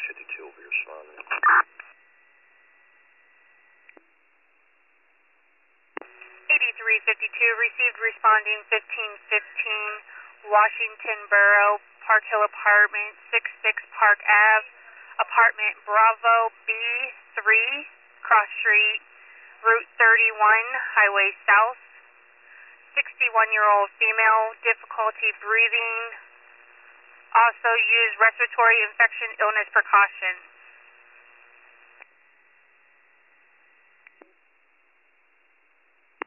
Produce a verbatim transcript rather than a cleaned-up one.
fifty-two will be responding. eighty-three fifty-two, received responding fifteen fifteen, Washington Borough, Park Hill Apartment, sixty-six Park Ave, Apartment Bravo B three, Cross Street, Route thirty-one, Highway South. sixty-one-year-old female, difficulty breathing. Also use respiratory infection illness precaution.